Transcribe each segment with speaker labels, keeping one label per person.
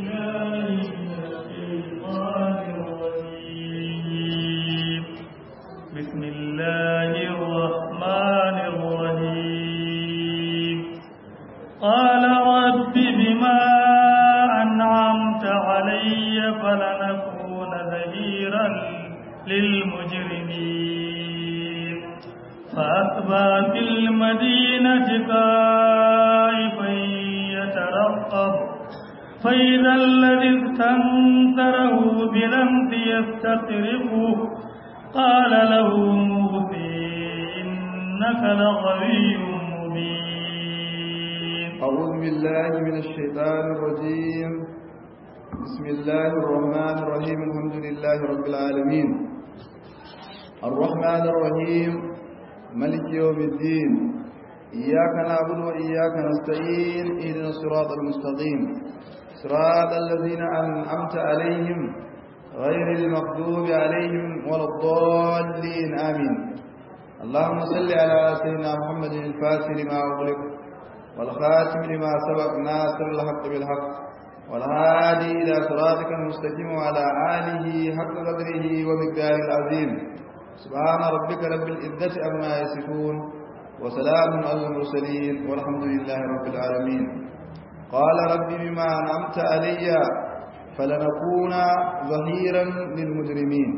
Speaker 1: بسم الله الرحمن الرحيم قال رب بما أنعمت علي فلنكون ظهيرا للمجرمين فأصبح في المدينة خائفا يترقب فإذا الذي استنكره بلمس يستطرقه قال له موسى إنك لغوي مبين.
Speaker 2: أعوذ بالله من الشيطان الرجيم. بسم الله الرحمن الرحيم. الحمد لله رب العالمين الرحمن الرحيم ملك يوم الدين إياك نعبد وإياك نستعين اهدنا الصراط المستقيم صراط الذين أنعمت عليهم غير المغضوب عليهم ولا الضالين آمين. اللهم صل على سيدنا محمد الفاتح لما أغلق والخاتم لما سبق ناصر الحق بالحق والهادي إلى صراطك المستقيم وعلى آله حق قدره ومقداره العظيم. سبحان ربك رب العزة عما يصفون وسلام على المرسلين والحمد لله رب العالمين. قال رب بما أنعمت علي فلنكون ظهيرا للمجرمين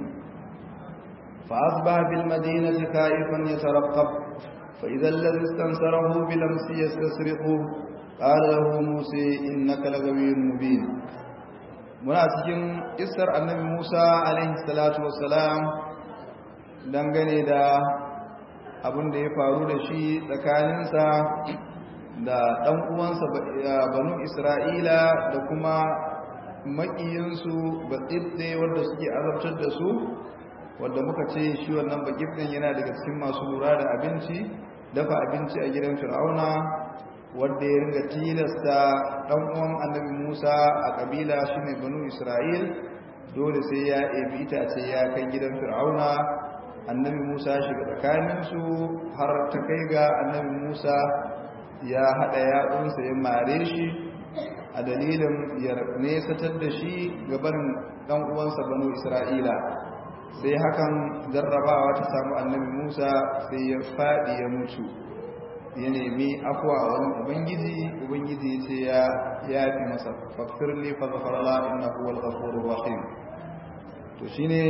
Speaker 2: فأصبح في المدينة خائفا يترقب فإذا الذي استنصره بلمس يستصرخه قال له موسى إنك لغوي مبين. muna cikin kissar annabi Musa alaihi salatu wassalam dangane da abin da ya faru da shi tsakaninsa da ɗan uwansa banu Isra'ila da kuma maƙiyinsu baƙibɗe wanda suke azabtar da su, wanda muka ce shi wannan baƙibɗen yana daga cikin masu lura da abinci, dafa abinci a gidan Fir'auna, wanda ya ringa tilasta ɗan uwan annabi Musa a ƙabila shine banu Isra'il dole sai ya ebi itace ya kai gidan Fir'auna. Annabi Musa shiga tsakaninsu har ta kai ga annabi Musa ya haɗa yatsunsa ya mare shi a dalilin ya nesatar da shi gaban ɗan uwansa banu Isra'ila. Sai hakan jarrabawa ta samu annabi Musa sai ya faɗi ya mutu, ya nemi afuwa a wani ubangiji ce ya yafi masa faghfirli faghfara lahu innahu huwal ghafurur rahim. To shine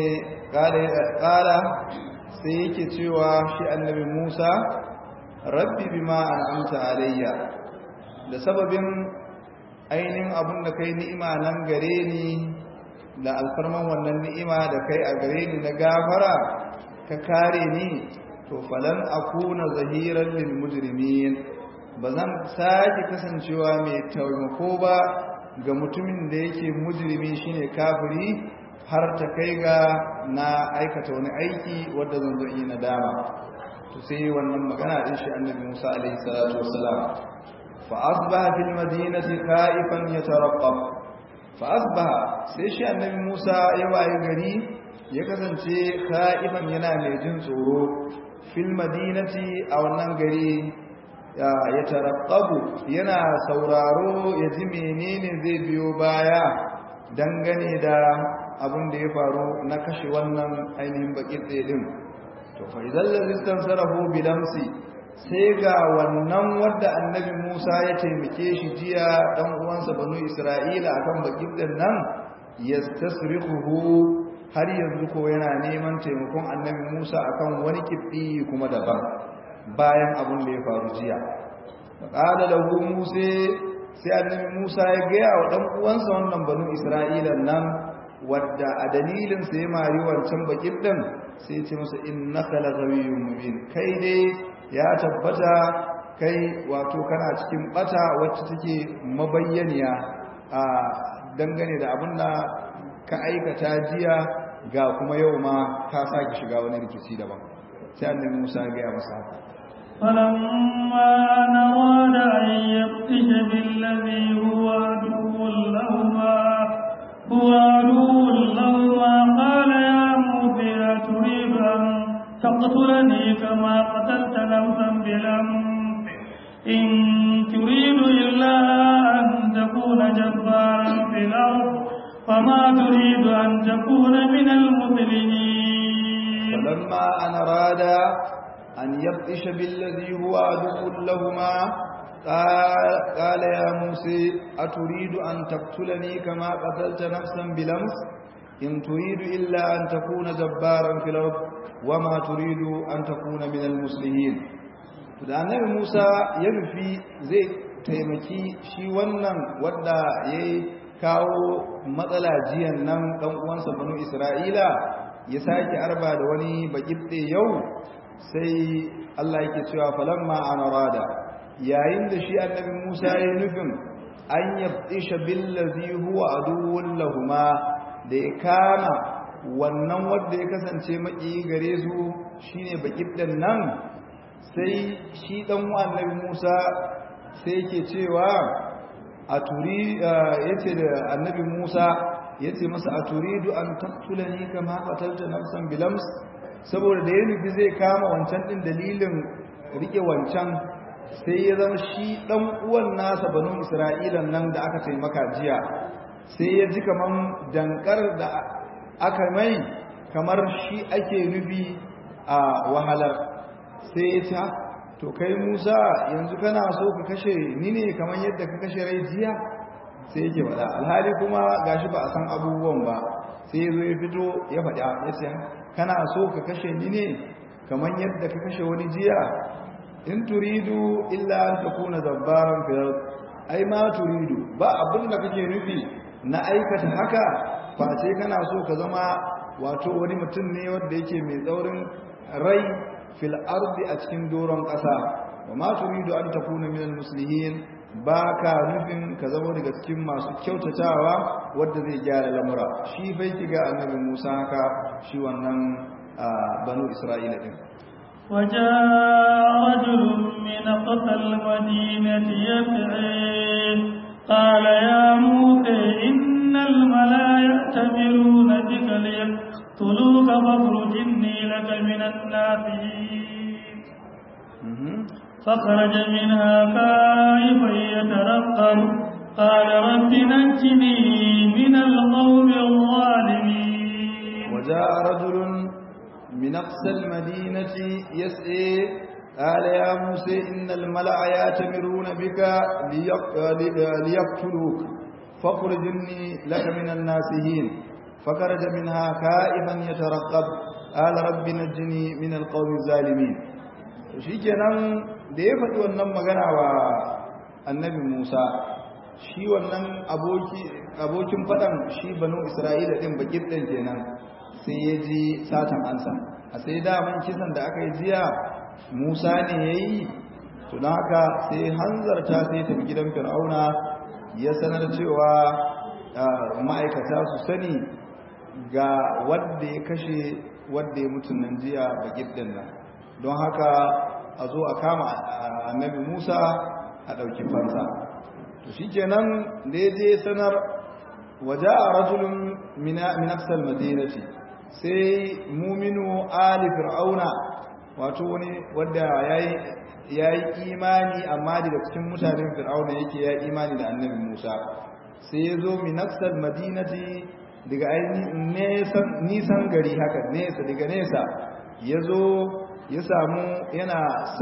Speaker 2: kala sai yake cewa shi annabi Musa rabbi bima an'amta alayya, da sababin ainihin abin da kai ni'ima nan gare ni, da alfarman wannan ni'ima da kai a gare ni na gafara ka kare ni, to falan akuna zahiran lil mujrimin, bazan sake kasancewa mai taimako ba ga mutumin da yake mujrimi shine kafiri, har ta kai ga na aikata wani aiki wanda zan zo yi nadama. To sai wannan magana din shi annabi Musa alaihi salatu wassalam فأصبح في المدينة خائفا يترقب فأصبح sai shi annabi Musa ya waye gari ya kasance khaifan yana mai jin tsoro fil madinati a wannan gari ya taraqqabu yana sauraro ya ji menene zai biyo baya dangane da abin da ya faru na kashe wannan ainihin bakin din. To fa idan lazistansarahu bilamsi, sai ga wannan wadda annabi Musa ya taimake shi jiya dan uwansa banu Isra'ila akan bakibdan nan yastasriquhu, har yanzu ko yana neman taimakon annabi Musa akan wani kibbi kuma daban bayan abin da ya faru jiya. Qala lahu Musa, sai annabi Musa ya ga wa dan uwansa wannan banu Isra'ila nan wadda a dalilin sai mari wancan bakibdan, sai ya ce masa innaka laghawiyyun mubin, kai dai ya tabbata kai wato kana cikin bata wacce take mabayyaniya a dangane da abin da ka aikata jiya, ga kuma yau ma ka sake shiga wani rikici daban. Sai annabi Musa ya gaya masa haka.
Speaker 1: فلما نراد أن يبطش بالذي هو عدو لهما قال يا موسى أتريد أن تقتلني كما قتلت نفسا بالأمس إن تريد إلا أن تكون جبارا في الأرض فما تريد أن تكون من المسلمين.
Speaker 2: فلما أن أراد أن يبطش بالذي هو عدو لهما قال يا موسى أتريد أن تقتلني كما قتلت نفسا بلمس إن تريد إلا أن تكون جبارا في الأرض وما تريد أن تكون من المصلحين. da annabi Musa ya nufi zai taimaki shi wannan wanda ya kawo matsala jiyan nan dan uwansa banu Isra'ila ya sake arba da wani bakibde yau sai Allah yake cewa falamma anarada yayin da shi annabi Musa ya nufin an yabtisha billazi huwa aduwwun lahuma da ya kama wannan wanda ya kasance maki gare su shine bakibden nan sai shi dan annabi Musa sai yake cewa yace da annabi Musa yace masa aturidu an taqtulani kama qatalta nafsan bilams saboda da ya nufi zai kama wancan din dalilin rike wancan sai ya zama shi dan uwan nasa banu Isra'ilan nan da aka taimaka jiya sai ya ji kaman dankar da aka mai kamar shi ake nufi a wahalar sai ya ta to kai Musa yanzu kana so ka kashe ni ne kamar yadda ka kashe rai jiya sai yake faɗa alhali kuma gashi ba a san abubuwan ba sai ya zo ya fito ya faɗa ya ce kana so ka kashe ni ne kamar yadda ka kashe wani jiya in turidu illa an takuna zabbaran fil ai ma turidu ba abin da kake nufi na aikata haka face kana so ka zama wato wani mutum ne wanda yake mai tsaurin rai fil ardi a cikin doron ƙasa wa ma turidu an takuna minal muslihin ba ka nufin ka zama daga cikin masu kyautatawa wadda zai gyara lamura shi bai kiga annabi Musa haka shi wannan banu Isra'ila din
Speaker 1: وجاء رجل من أقصى المدينة يسعى قال يا موسى إن الملأ يأتمرون بك ليقتلوك فاخرج إني لك من الناصحين. فخرج منها خائفا يترقب قال رب نجني من القوم الظالمين.
Speaker 2: وجاء رجل من أقصى المدينة يسعى قال يا موسى إن الملأ يأتمرون بك ليقتلوك فاخرج إني لك من الناصحين. فخرج منها خائفا يترقب قال رب نجني من القوم الظالمين. shikenan da ya faɗi wannan magana wa annabi Musa shi wannan abokin faɗan shi banu Isra'ila din bakin ɗin kenan sai ya ji satan ansa a sai daman kisan da aka yi jiya Musa ne ya yi to don haka sai hanzarta sai tafi gidan Fir'auna ya sanar cewa ma'aikata su sani ga wadda ya kashe wadda ya mutu nan jiya bakin ɗin nan don haka a zo a kama annabi Musa a ɗauki fansa to shikenan da ya je sanar waje a rajulun min aqsal madinati sai muminu ali fir'auna wato wani wanda yayi imani amma daga cikin mutanen fir'auna yake yayi imani da annabi Musa sai ya zo min aqsal madinati daga ainihin nisan gari haka nesa daga nesa ya zo ya samu yana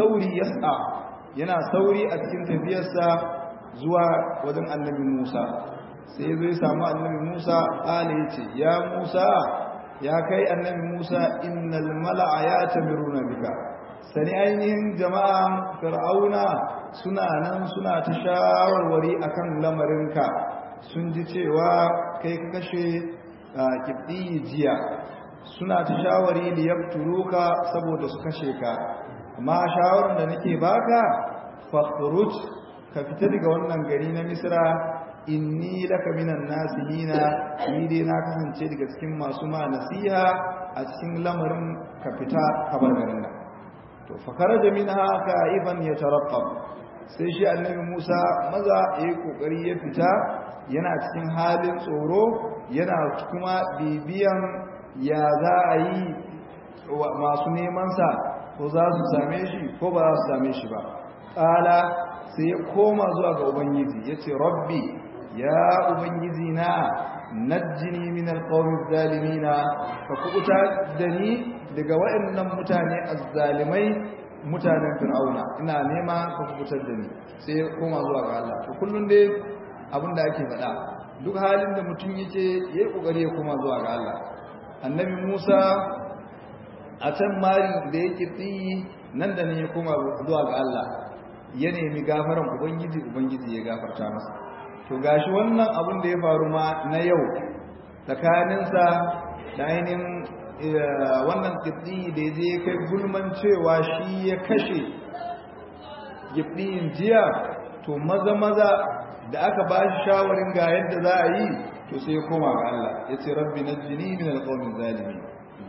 Speaker 2: sauri a cikin tafiyarsa zuwa wajen annabi Musa sai ya zo ya samu annabi Musa ƙala ya ce ya Musa ya kai annabi Musa innal mala'a yatamiruna bika sani ainihin jama'an fir'auna suna nan suna ta shawarwari akan lamarinka sun ji cewa kai ka kashe kibdi jiya suna ta shawari da yabturuka saboda su kashe ka amma shawaran da nake baka fakhruj ka fita daga wannan gari na Misra inni laka minan nasihina ni dai na kasance daga cikin masu ma nasiha a cikin lamarin ka fita ka bar garin nan to fa kharaja minha ka'iban yataraqqab sai shi annabi Musa maza yayi kokari ya fita yana cikin halin tsoro yana kuma bibiyan ya za a yi masu nemansa ko za su same shi ko ba za su same shi ba ƙala sai ya koma zuwa ga ubangiji ya ce rabbi ya ubangiji na najjini min alqawmi zalimina ka kubuta da ni daga waɗannan mutane azzalimai mutanen fir'auna ina nema ka kubutar da ni sai koma zuwa ga Allah to kullun dai abinda ake faɗa duk halin da mutum yake yayi kokari ya koma zuwa ga Allah annabi Musa a can mari da yake tsiyi nan da ne ya koma zuwa ga Allah ya nemi gafaran ubangiji ya gafarta masa to gashi wannan abin da ya faru ma na yau tsakaninsa da ainihin wannan kitsi da ya je kai gulman cewa shi ya kashe gibdiyin jiya to maza da aka ba shi shawarin ga yadda za a yi to sai ya koma ga Allah ya ce rabbi najjini min alqawmi zalimin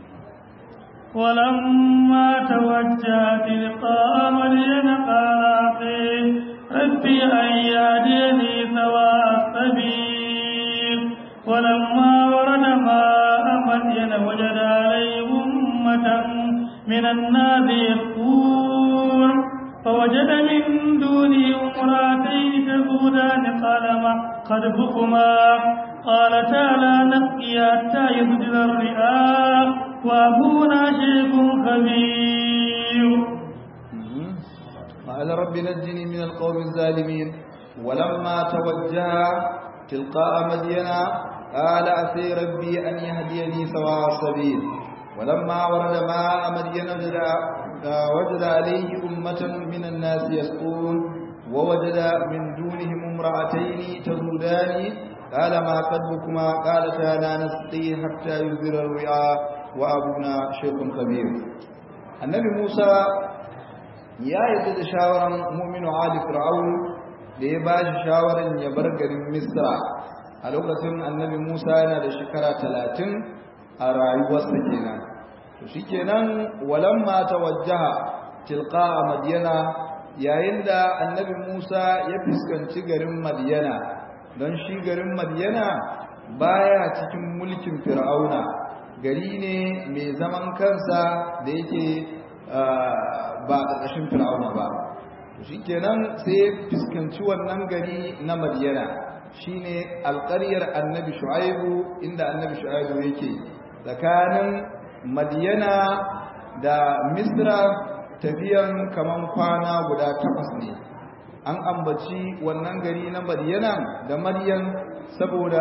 Speaker 1: ولما توجه تلقاء مدين قال أخيه ربي أن يهديني سواء السبيل ولما ورد ماء مدين وجد عليه أمة من الناس يسقون فوجد من دونهم امرأتين تذودان قال ما خطبكما قالتا لا نسقي حتى يصدر الرعاء وأبونا شيخ كبير
Speaker 2: قال رب نجني من القوم الظالمين ولما توجه تلقاء مدينا قال عسى ربي أن يهديني سواء السبيل ولما ورد ماء مدين وجد عليه أمة من الناس يسقون ووجد من دونهم امرأتين تذودان قال ما خطبكما قالتا لا نسقي حتى يصدر الرعاء وأبونا شيخ كبير النبي موسى ya yi da shawaran mu'minu ali fir'aun da ya ba shi shawaran ya bar garin misra a lokacin annabi musa yana da shekara 30 a rayuwarsa kenan to shikenan walamma tawajjaha tilqa madyana yayin da annabi musa ya fuskanci garin madyana don shi garin madyana baya cikin mulkin fir'auna gari ne mai zaman kansa da yake ba a ƙarƙashin fir'auna ba shi kenan sai fuskanci wannan gari na madiyana shine alƙaryar annabi shu'aibu inda annabi shu'aibu yake tsakanin madiyana da misra tafiyan kaman kwana guda 8 ne an ambaci wannan gari na madiyana da madiyan saboda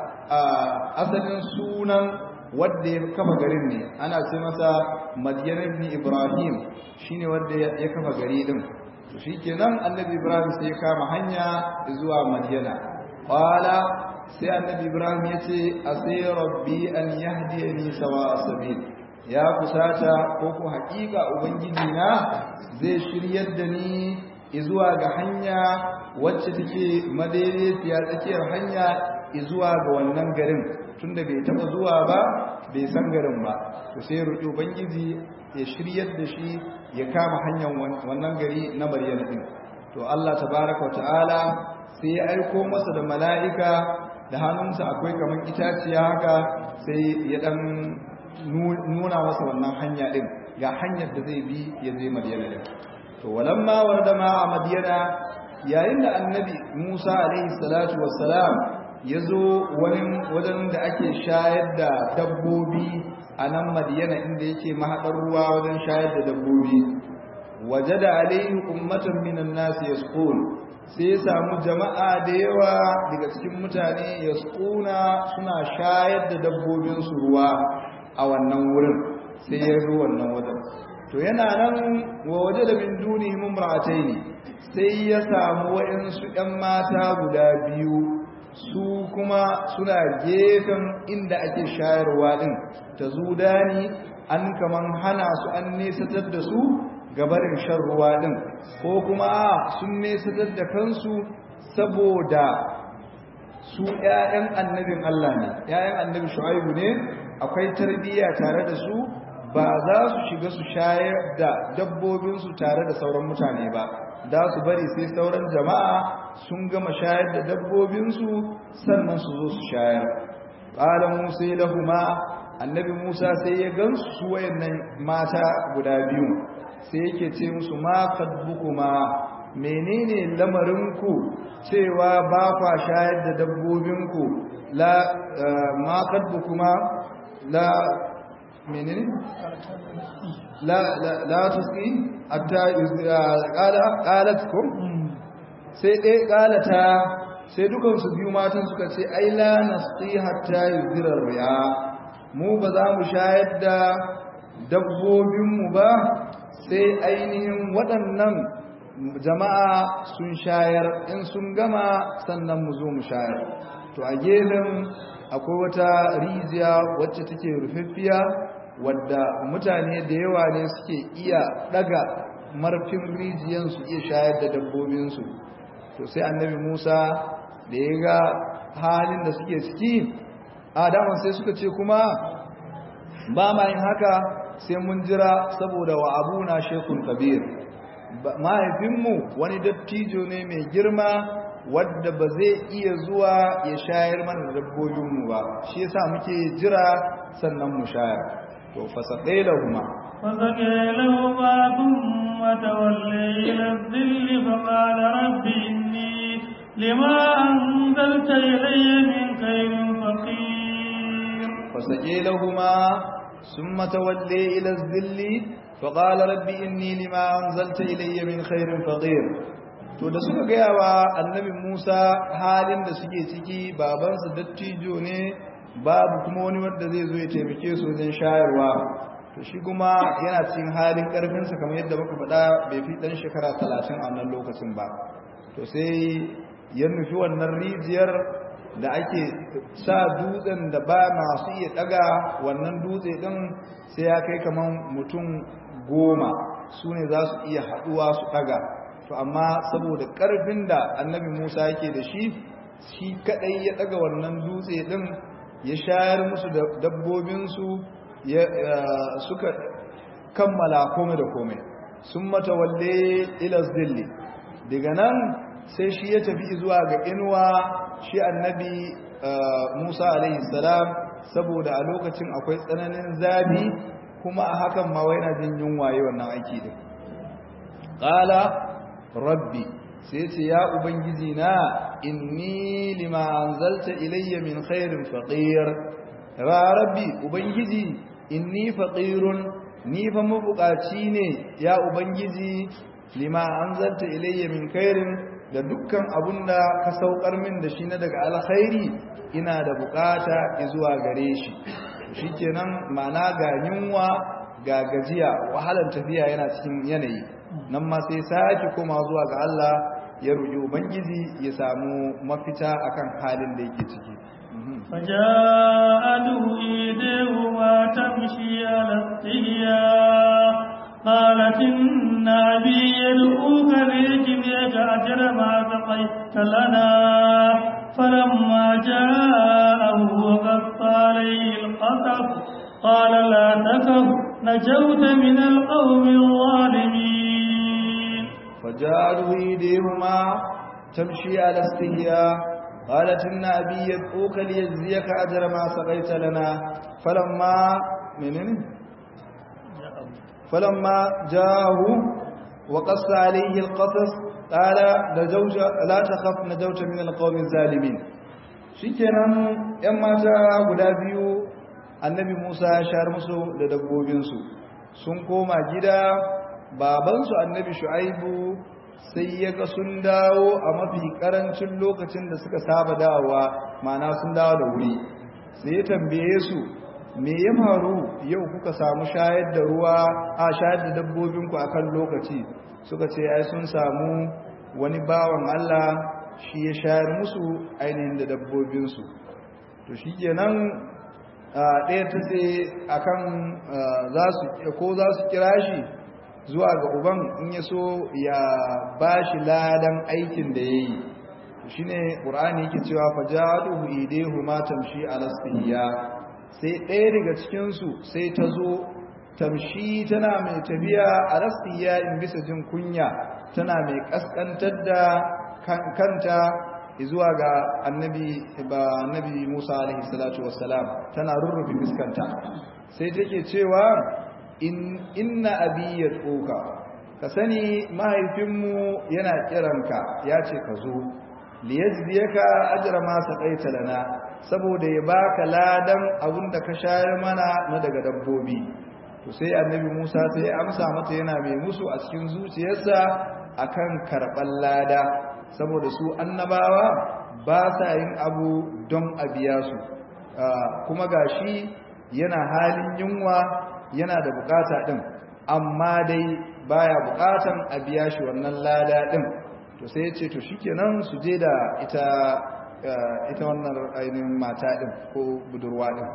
Speaker 2: asalin sunan wadda ya kafa garin ne ana ce masa Madyan ibn Ibrahim shine wadda ya kafa gari din to shikenan annabi Ibrahim sai ya kama hanya zuwa Madyana qala sai annabi Ibrahim yace asay rabbi an yahdiyani sawa sabil ya kusata ko ko hakika ubangiji na zai shiryar da ni zuwa ga hanya wacce take madaidaiciya tsakiyar hanya zuwa ga wannan garin tunda bai taba zuwa ba bai san garin ba to sai roƙi ubangiji ya shiryar da shi ya kama hanyar wannan gari na Maryam din to Allah tabaaraka wa ta'ala sai ya aiko masa da mala'ika da hannunsa akwai kaman itaciya haka sai ya dan nuna masa wannan hanya din ga hanyar da zai bi ya je Maryam din to walamma warada ma Madyana yayin da annabi Musa alaihi salatu wassalam ya zo wajen da ake shayar da dabbobi a nan madiyana inda yake mahaɗar ruwa wajen shayar da dabbobi waje da alaihi ummatan minan nasu ya sai ya samu jama'a da yawa daga cikin mutane ya suna shayar da dabbobinsu ruwa a wannan wurin sai ya zo wannan wajen to yana nan wa waje da min duni mumratai ne sai ya samu waɗansu 'yan mata guda biyu su kuma suna gefen inda ake shayarwa din ta zudani an kaman hana su an nesatar da su gabarin shan ruwa din ko kuma sun nesatar da kansu saboda su ƴaƴan annabin Allah ne ƴaƴan annabi Shu'aibu ne akwai tarbiyya tare da su ba za su shiga su shayar da dabbobinsu tare da sauran mutane ba da su bari sai sauran jama'a sun gama shayar da dabbobinsu sannan su zo su shayar qala musa lahumma annabi musa sai ya gansu su wayannan mata guda biyu sai yake ce musu ma kadbukuma menene lamarinku cewa ba kwa shayar da dabbobinku la ma kadbukuma la menene la tusqi hatta qalatkum sai dai qalata sai dukan su biyu matan suka ce ai la nasqi hatta yuzira riya mu ba za mu shayar da dabbobin mu ba sai ainihin waɗannan jama'a sun shayar in sun gama sannan mu zo mu shayar to a gefen akwai wata rijiya wacce take rufaffiya wadda mutane da yawa ne suke iya daga marfin rijiyan su iya shayar da dabbobinsu to sai annabi Musa da ya ga halin da suke ciki adaman sai suka ce kuma ba ma yin haka sai mun jira saboda wa abuna shekun kabir mahaifinmu wani dattijo ne mai girma wadda ba zai iya zuwa ya shayar mana da dabbobinmu ba shi yasa muke jira sannan mu shayar to fasaɗai lahuma
Speaker 1: فسقي لهما ثم تولي إلى الظل فقال رب إني لما أنزلت إلي من خير فقير
Speaker 2: فسقي لهما ثم تولي إلى الظل فقال رب إني لما أنزلت إلي من خير فقير to da suka gaya wa annabi Musa halin da suke ciki babansa dattijo ne babu kuma wani wanda zai zo ya taimake su wajen shayarwa to shi kuma yana cikin halin karfinsa kamar yadda muka faɗa bai fi ɗan shekara 30 a wannan lokacin ba to sai ya nufi wannan rijiyar da ake sa dutsen da ba masu iya ɗaga wannan dutse ɗin sai ya kai kamar mutum 10 su ne za su iya haɗuwa su ɗaga to amma saboda ƙarfin da annabi Musa yake da shi kaɗai ya ɗaga wannan dutse ɗin ya shayar musu da dabbobinsu suka kammala komai da komai sun matawalle ila zilli daga nan sai shi ya tafi zuwa ga inuwa shi annabi Musa alaihi salam saboda a lokacin akwai tsananin zafi kuma a hakan ma wai na jin yunwa yi wannan aiki din qala rabbi sai ce ya ubangiji na inni lima anzalta ilayya min khairin faqir ya rabbi ubangiji inni faqirun ni fa mabukaci ne ya ubangiji lima anzalta ilayya min khairin da dukkan abunda ka saukar min da shi na daga alkhairi ina da bukata zuwa gare shi shikenan ma'ana ga yunwa ga gajiya wahalar tafiya yana cikin yanayi nan ma sai sake koma zuwa ga Allah ya roƙi ubangiji ya samu mafita akan halin da yake ciki
Speaker 1: فجاءته إيديهما تمشي على استحياء قالت إن أبي يدعوك ليجزيك أجر ما سقيت لنا فلما جاءه وقص عليه القصص قال لا تخف نجوت من القوم الظالمين
Speaker 2: فجاءته إيديهما تمشي على استحياء قالت إن أبي يدعوك ليجزيك أجر ما سقيت لنا فلما جاءه وقص عليه القصص قال لا تخف نجوت من القوم الظالمين shikenan yan mata guda biyu annabi Musa ya shar musu da dabbobinsu sun koma gida babansu annabi Shu'aibu sai ya ga sun dawo a mafi karancin lokacin da suka saba dawowa ma'ana sun dawo da wuri sai ya tambaye su me ya faru yau kuka samu shayar da ruwa shayar da dabbobinku akan lokaci suka ce ai sun samu wani bawan Allah shi ya shayar musu ainihin da dabbobinsu to shikenan ɗaya ta ce akan za su kira shi zuwa ga uban in ya so ya ba shi ladan aikin da ya yi shi ne ƙur'ani yake cewa fajaduhu idehu ma tamshi alastiya sai ɗaya daga cikinsu sai ta zo tamshi tana mai tafiya alastiya in bisa jin kunya tana mai ƙasƙantar da kanta zuwa ga annabi Musa alaihi salatu wassalam tana rurrufe fuskanta sai take cewa inna abi yad'uka ka sani mahaifinmu yana kiranka ya ce ka zo liyajziyaka ajra ma saqaita lana saboda ya baka ladan abinda ka shayar mana na daga dabbobi to sai annabi Musa sai ya amsa mata yana mai musu a cikin zuciyarsa akan karban lada saboda su annabawa ba sa yin abu don a biya su kuma gashi yana halin yunwa yana da bukata din amma dai baya bukatan a biya shi wannan lada din to sai ya ce to shikenan su je da ita wannan ainihin mata din ko budurwa din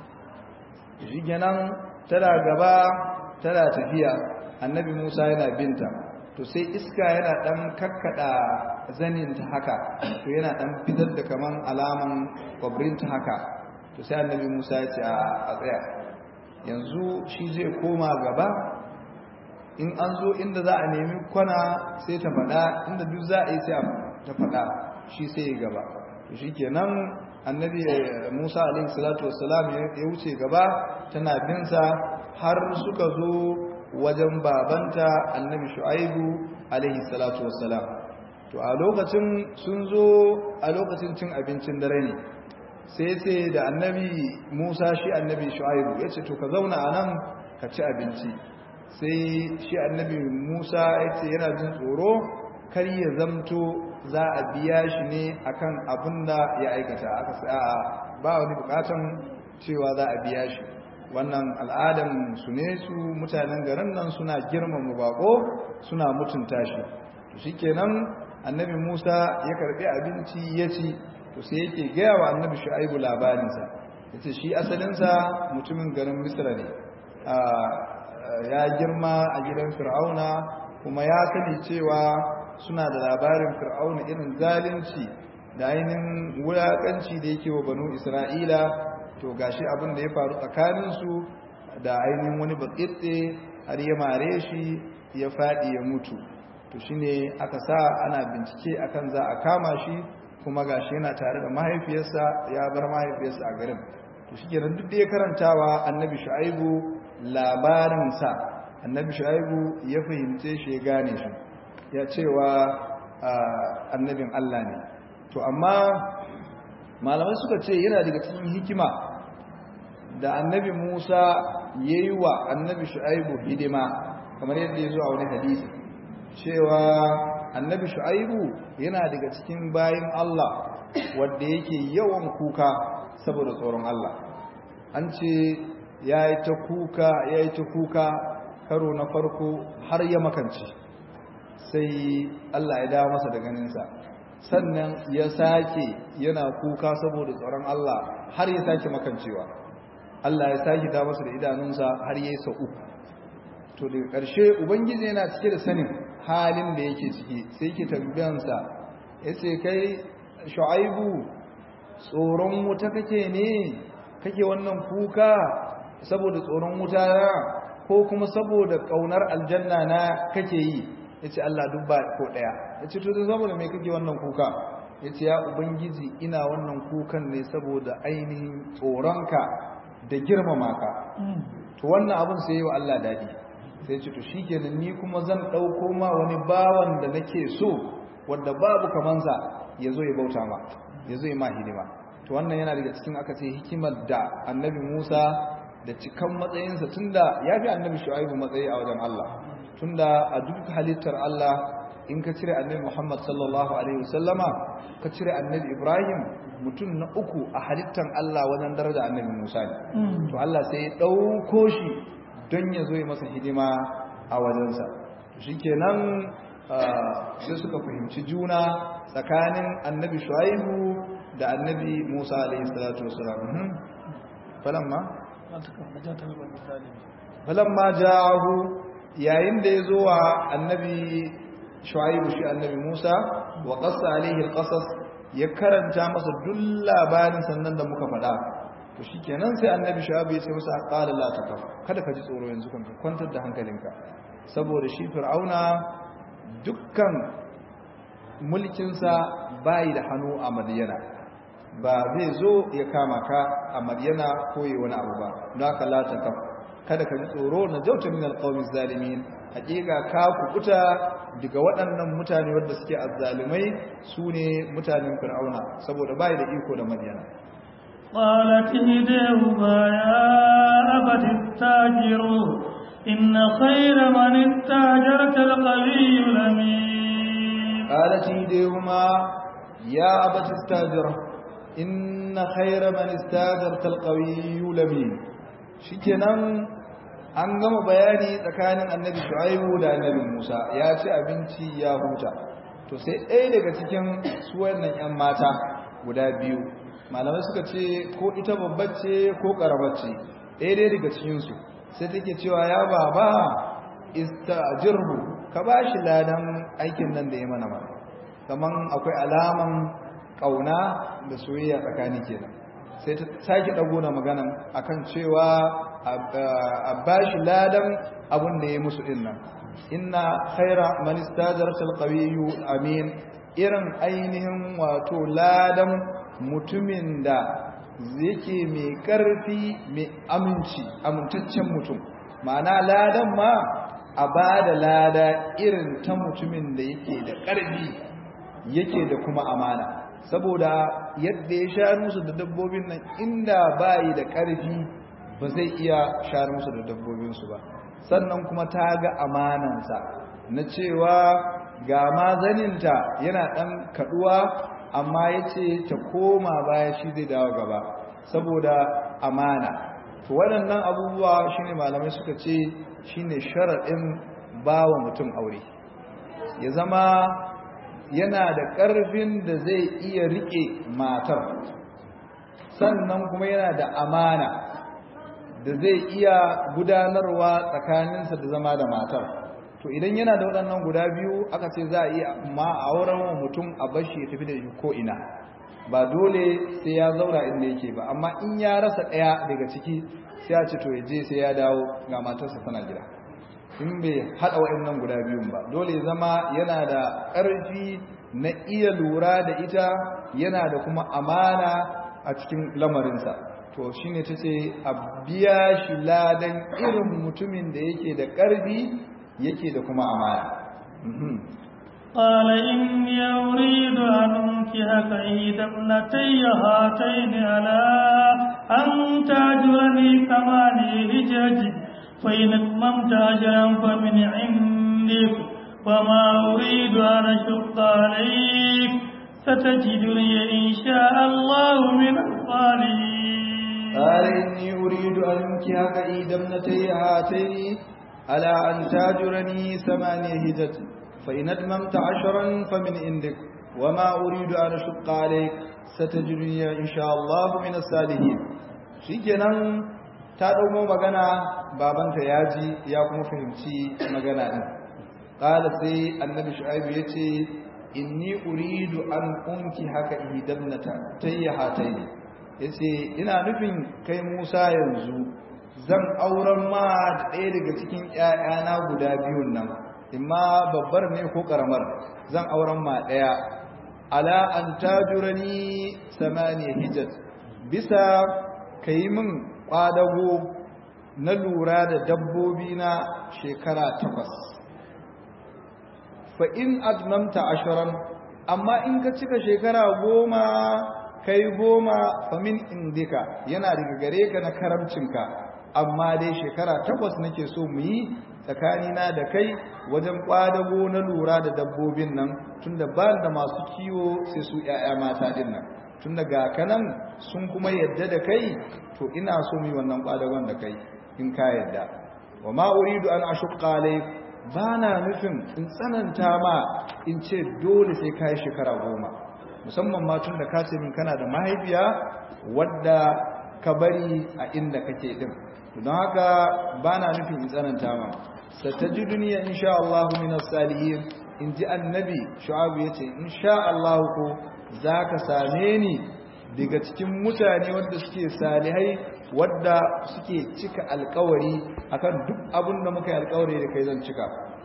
Speaker 2: shikenan tana gaba tana tafiya annabi Musa yana binta to sai iska yana dan kakkada zaninta haka to yana dan fitar da kaman alaman kwabrinta haka to sai annabi Musa ya ce a tsaya yanzu shi zai koma gaba in an zo inda za a nemi kwana sai ta faɗa inda duk za a yi sai ta faɗa shi sai ya gaba to shikenan annabi Musa alaihi salatu wassalam ya wuce gaba tana binsa har suka zo wajen babanta annabi Shu'aibu alaihi salatu wassalam to a lokacin sun zo a lokacin cin abincin dare ne sai da annabi Musa shi annabi Shu'aibu ya ce to ka zauna a nan ka ci abinci sai shi annabi Musa ya ce yana jin tsoro kar ya zamto za a biya shi ne akan abin da ya aikata aka sai a ba wani bukatan cewa za a biya shi wannan al'adan su ne su mutanen garin nan suna girmama bako suna mutunta shi to shikenan annabi Musa ya karbi abinci ya ci to sai yake gaya wa annabi Shu'aibu labarinsa yace shi asalinsa mutumin garin Misra ne ya girma a gidan Fir'auna kuma ya sani cewa suna da labarin Fir'auna irin zalunci da ainihin wulakanci da yake wa banu Isra'ila to gashi abin da ya faru tsakaninsu da ainihin wani bakitse har ya mare shi ya faɗi ya mutu to shine aka sa ana bincike akan za a kama shi kuma gashi yana tare da mahaifiyarsa ya bar mahaifiyarsa a garin to shikenan duk da ya karantawa annabi Shu'aibu labarinsa annabi Shu'aibu ya fahimce shi ya gane shi ya cewa annabin Allah ne to amma malamai suka ce yana daga cikin hikima da annabi Musa yayi wa annabi Shu'aibu hidima kamar yadda ya zo a wani hadisi cewa annabi Shu'aibu yana daga cikin bayin Allah wanda yake yawan kuka saboda tsoron Allah an ce yayi ta kuka karo na farko har ya makance sai Allah ya dawo masa da ganinsa sannan ya sake yana kuka saboda tsoron Allah har ya sake makancewa Allah ya sake dawo masa da idanunsa har ya yi sau uku to daga ƙarshe ubangiji yana cike da sanin halin da yake ciki sai yake tambayansa ya ce kai Shu'aibu tsoron wuta kake ne kake wannan kuka saboda tsoron wuta na ko kuma saboda ƙaunar aljanna na kake yi ya ce Allah duk ba ko ɗaya ya ce to saboda mai kake wannan kuka ya ce ya ubangiji ina wannan kukan ne saboda ainihin tsoronka da girmama ka to wannan abin sai yi wa Allah daɗi sai ce to shi kenan ni kuma zan ɗauko ma wani bawan da nake so wanda babu kamansa ya zo ya bauta ma ya zo ya ma hidima to wannan yana daga cikin aka ce hikimar da annabi Musa da cikan matsayinsa tunda ya fi annabi Shu'aibu matsayi a wajen Allah tunda a duk halittar Allah in ka cire annabi Muhammad sallallahu alaihi wasallama ka cire annabi Ibrahim mutum na uku a halittar Allah wajen daraja annabi Musa ne to Allah sai ya dauko shi don ya zo ya masa hidima a wajensa shikenan sai suka fahimci juna tsakanin annabi Shu'aibu da annabi Musa alaihi salatu wasalam falamma ja'ahu yayin da ya zo wa annabi Shu'aibu shi annabi Musa wa qassa alaihi alqasas ya karanta masa duk labarin sannan da muka faɗa to shikenan sai annabi Shu'aibu ya ce masa qala la takaf kada ka ji tsoro yanzu kan kwantar da hankalinka saboda shi Fir'auna dukkan mulkinsa bai da hannu a Madiyana ba zai zo ya kama ka a Madiyana ko yi wani abu ba don haka la takaf kada ka ji tsoro na jauta min alqawmi zalimin hakika ka kubuta daga waɗannan mutane wanda suke azzalumai sune mutanen fir'auna saboda bai da iko da madiyana
Speaker 1: قالت إحداهما يا أبت استأجره إن خير من استأجرت القوي الأمين
Speaker 2: قالت إحداهما يا أبت استأجره إن خير من استأجرت القوي الأمين shikenan an gama bayani tsakanin annabi Shu'aibu da annabi Musa ya ci abinci ya huta to sai ɗaya daga cikin su wannan ƴan mata guda biyu malamai suka ce ko ita babbar ce ko karamar ce ɗaya daga cikin su sai take cewa ya baba istajirhu ka bashi ladan aikin nan da ya mana ba kaman akwai alaman kauna da soyayya tsakani kenan sai ta sake dago na magana akan cewa a bashi ladan abun da ya musu din nan inna khaira man istajarta alqawiyyu amin irin ainihin wato ladan mutumin da yake mai karfi mai amintaccen mutum ma'ana ladan ma a bada lada irin ta mutumin da yake da karfi yake da kuma amana saboda yadda ya sha musu da dabbobin nan inda bayi da ƙarfi ba zai iya sha musu da dabbobinsu ba sannan kuma ta ga amanansa na cewa ga mazaninta yana ɗan kaɗuwa amma ya ce ta koma baya shi zai dawo gaba saboda amana to waɗannan abubuwa shine malamai suka ce shine sharaɗin bawa mutum aure ya zama yana da ƙarfin da zai iya riƙe matar sannan kuma yana da amana da zai iya gudanarwa tsakaninsa da zama da matar to idan yana da waɗannan guda biyu aka ce za a iya ma auren wa mutum a bashi ya tafi da shi ko ina ba dole sai ya zauna inda yake ba amma in ya rasa ɗaya daga ciki sai ya ce to ya je sai ya dawo ga matarsa tana gida in bai haɗa waɗannan guda biyun ba dole zama yana da ƙarfi na iya lura da ita yana da kuma amana a cikin lamarinsa to shine ta ce a biya shi ladan irin mutumin da yake da ƙarfi yake da kuma amana
Speaker 1: قال إني أريد أن أنكحك إحدى ابنتي هاتين على أن تأجرني ثماني حجج فإن أتممت أجرا فمن عندك وما أريد أن أشق عليك ستجدني إن شاء الله من الصالحين
Speaker 2: قال إني أريد أن أنكحك إحدى ابنتي هاتين على أن تأجرني ثماني حجج فإن أتممت عشرا فمن عندك وما أريد أن أشق عليك ستجدني إن شاء الله من الصالحين شكرا ta ɗauko magana babanta ya ji ya kuma fahimci magana ɗin ƙala sai annabi shu'aibu ya ce inni uridu an unki haka ihdabnata tayyahataini ya ce ina nufin kai musa yanzu zan auren ma da ɗaya daga cikin ƴaƴana guda biyun nan imma babbar ne ko ƙaramar zan auren ma ɗaya ala an tajurani samaniya hijaj bisa ka yi min ƙwadago na lura da dabbobi na shekara 8 fa in atmamta 10 amma in ka cika shekara 10 kai 10 fa min indika yana daga gare ka na karamcinka amma dai shekara 8 nake so mu yi tsakanina da kai wajen ƙwadago na lura da dabbobin nan tunda ba da masu kiwo sai su ƴaƴa mata din nan tunda ga kanan sun kuma yadda da kai to ina so mu yi wannan ƙwadagon da kai in ka yadda wa ma uridu an ashqa alayk bana nufin in tsananta ma in ce dole sai kai shekara 10 musamman ma tunda ka ce min kana da mahaifiya wadda ka bari a inda kake din don haka bana nufin in tsananta ma satajiduni insha Allah min as-salihin inji annabi shu'aib yace insha Allah ko zaka same ni daga cikin mutane wanda suke salihai wadda suke cika alkawari akan duk abin da muka yi alkawari da kai zan cika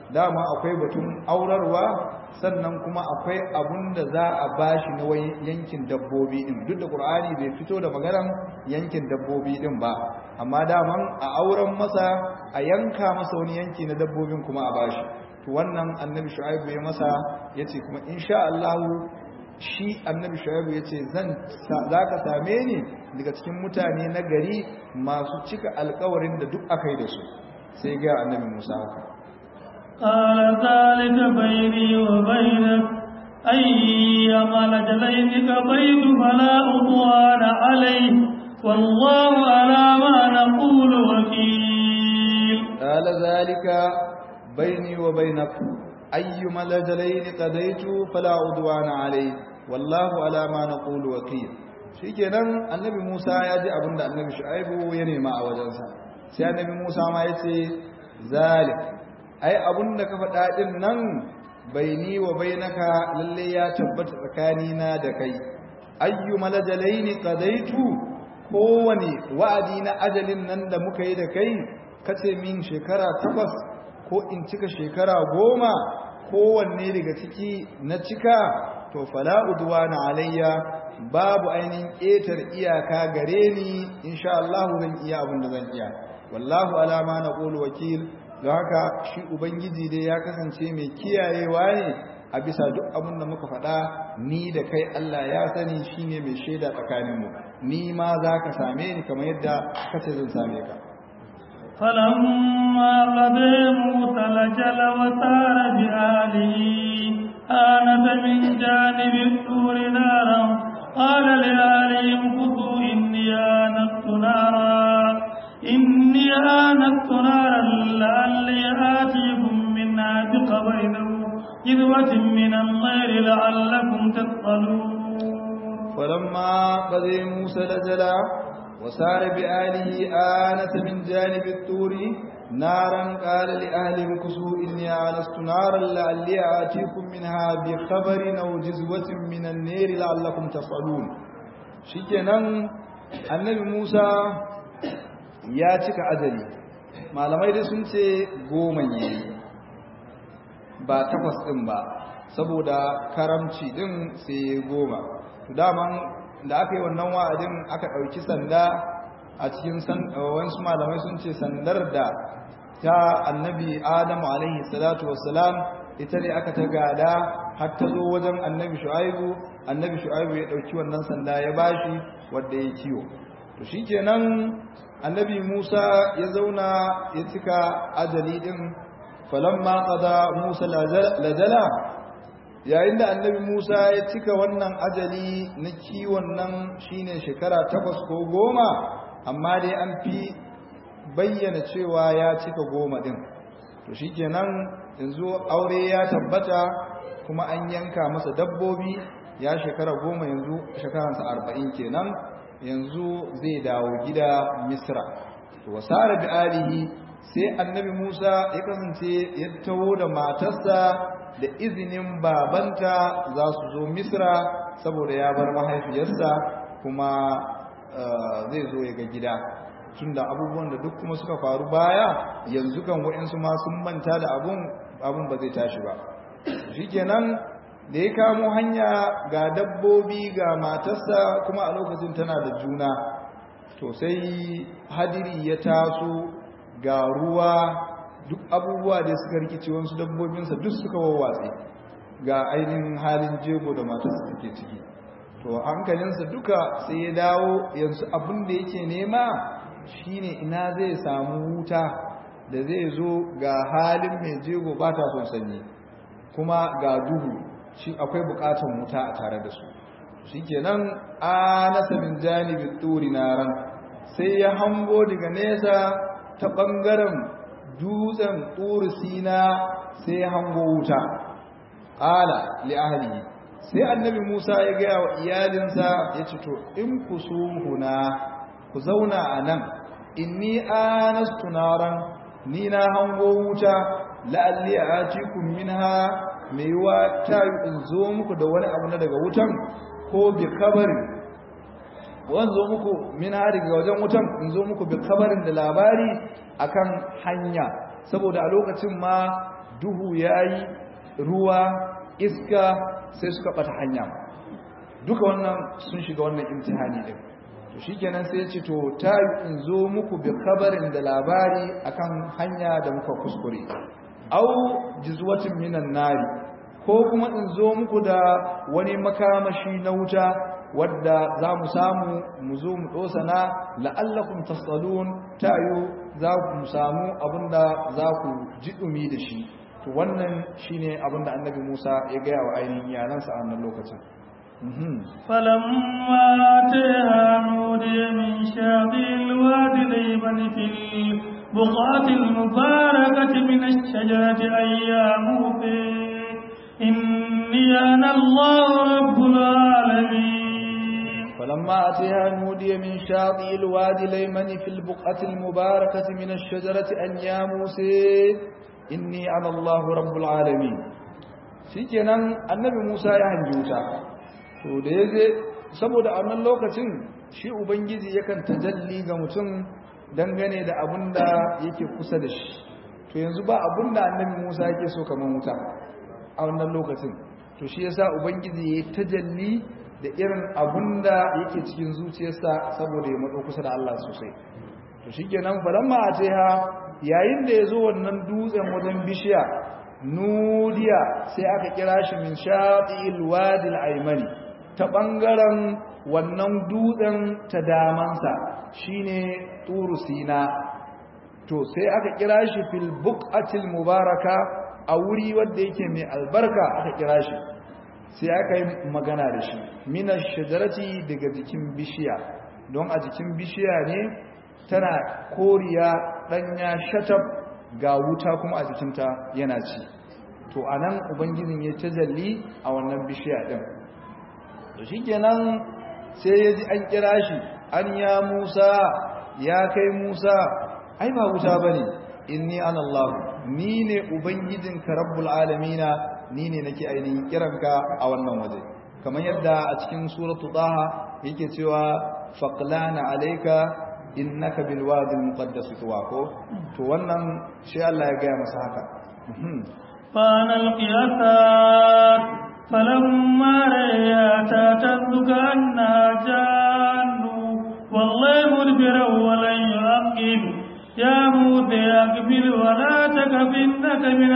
Speaker 2: dama akwai batun aurarwa sannan kuma akwai abun da za a bashi na wai yankin dabbobi din duk da Qur'ani bai fito da maganar yankin dabbobi din ba amma daman a auren masa a yanka masa wani yanki na dabbobin kuma a bashi to wannan annabi Shu'aibu ya masa yace kuma insha Allah shi annabi Shu'aibu yace zaka same ni daga cikin mutane na gari masu cika alƙawarin da duk akai da su sai ga annabi Musa haka
Speaker 1: قال ذلك بيني وبينك أيما لجلين قضيت فلا عدوان عليه والله على ما نقول وكيل
Speaker 2: قال ذلك بيني وبينك أيما لجلين قضيت فلا عدوان عليه والله على ما نقول وكيل shikenan annabi Musa ya ji abinda annabi Shu'aibu ya nema a wajensa sai annabi Musa ma yace zalik ai abunda ka faɗa din nan baini wa bainaka lalle ya tabbata tsakanina da kai ayyu malajalaini qadaitu kowani wa'adi na ajalin nan da muka yi da kai kace min shekara 8 ko in cika shekara 10 kowanne daga ciki na cika to fala udwana alayya babu ainin ƙetar iyaka gare ni insha Allah zan iya abin da zan iya wallahu ala ma naqulu wakil don haka shi ubangiji dai ya kasance mai kiyayewa ne a bisa duk abin da muka faɗa ni da kai Allah ya sani shine mai shaida tsakaninmu ni ma za ka same ni kamar yadda kace zan same ka
Speaker 1: فلما قضى موسى الأجل وسار بأهله آنس من جانب الطور نارا قال لأهلهم كثوا إني آنست نارا لعلي آتيكم منها بخبر جذوة من النار لعلكم تصطلون
Speaker 2: فلما قضى موسى الأجل وسار بآله آنس من جانب الطور نارا قال لأهلهم كثوا إني آنست نارا لعلي آتيكم منها بخبر أو جذوة من النار لعلكم تصطلون شكرا النبي موسى ya cika ajali malamai dai sun ce 10 ne ba 8 din ba saboda karamci din sai 10 daman da aka yi wannan wa'adin aka dauki sanda a cikin wasu malamai sun ce sandar da ta annabi Adamu alaihi salatu wassalam ita ne aka ta gada har ta zo wajen annabi Shu'aibu ya dauki wannan sanda ya bashi wanda ya kiwo to shikenan annabi Musa ya zauna ya cika ajali din falamma qada Musa lajala yayin da annabi Musa ya cika wannan ajali na kiwon nan shine shekara 8 ko 10 amma dai an fi bayyana cewa ya cika 10 din to shikenan yanzu aure ya tabbata kuma an yanka masa dabbobi ya shekara 10 yanzu shekaransa 40 kenan yanzu zai dawo gida Misra to wasara bi alihi sai annabi Musa ya kasance ya tawo da matarsa da izinin babanta za su zo Misra saboda ya bar mahaifiyarsa kuma zai zo ya ga gida tunda abubuwan da duk kuma suka faru baya yanzu kan waɗansu ma sun manta da abun ba zai tashi ba shikenan da ya kamo hanya ga dabbobi ga matarsa kuma a lokacin tana da juna to sai hadiri ya taso ga ruwa duk abubuwa da suka rikice wasu dabbobinsa duk suka wawwatse ga ainihin halin jego da matarsa take ciki to hankalinsa duka sai ya dawo yanzu abin da yake nema shine ina zai samu wuta da zai zo ga halin mai jego ba ta son sanyi kuma ga duhu shi akwai bukatun wuta a tare da su shikenan anasa min janibit turi naran sai ya hango daga nesa ta bangaren dutsen turi sina sai ya hango wuta qala li ahlihi sai annabi Musa ya ga wa iyalinsa ya ce to in kusuhuna ku zauna anan inni anastu naran ni na hango wuta la'alli atikum minha mai yiwa ta yi in zo muku da wani abu na daga wutan ko bi kabarin wani zo muku min hari ga wajen wutan in zo muku bi kabarin da labari akan hanya saboda a lokacin ma duhu yayi ruwa iska sai suka bata hanya duka wannan sun shiga wannan imtihani din to shikenan sai ya ce to ta in zo muku bi khabarin da labari akan hanya da muka kuskure au jizwatin minan nari ko kuma in zo muku da wani makamashi na wuta wadda za mu samu mu zo mu dosana la'allakum tasalun tayu za ku samu abinda za ku ji dumi da shi to wannan shine abinda annabi Musa ya ga wa ainihin iyalansa a wannan lokacin
Speaker 1: فلما أتيها نودي من شاطئ الوادي الأيمن في البقعة المباركة من الشجرة أي يا موسى إني أنا الله رب العالمين
Speaker 2: فلما أتيها نودي من شاطئ الوادي الأيمن في البقعة المباركة من الشجرة أن يا موسى إني أنا الله رب العالمين شكرا النبي موسى يهنجوتا to da yaje saboda a wannan lokacin shi ubangiji yakan tajalli ga mutum dangane da abinda yake kusa da shi to yanzu ba abinda annabi Musa yake so kamar wuta a wannan lokacin to shi yasa ubangiji ya tajalli da irin abinda yake cikin zuciyarsa saboda ya matso kusa da Allah sosai to shikenan falamma ataiha yayin da yazo wannan dutsen wajen bishiya nudiya sai aka kira shi min shatil wadi al-aymani ta ɓangaren wannan dutsen ta damansa shine turu sina to sai aka kira shi fil buqatil mubaraka a wuri wanda yake mai albarka aka kira shi sai aka yi magana da shi minash shajarati daga jikin bishiya don a jikin bishiya ne tana koriya danya shatab ga wuta kuma a jikinta yana ci to anan ubangijin ya tajalli a wannan bishiya din to shikenan sai ya ji an kira shi an ya Musa ya kai Musa ai ba wuta bane inni ana Allah ni ne ubangijinka rabbul alamina ni ne nake ainihin kiranka a wannan waje kamar yadda a cikin suratu taha yake cewa faqlana alayka innaka bil wadi al muqaddas tuwa ko to wannan shi Allah ya ga masa haka
Speaker 1: فأنا القياسات فلما رأيتها تهتز كأنها جان والله مدبرا ولن يعقب يا موسى أقبل ولا تكف إنك من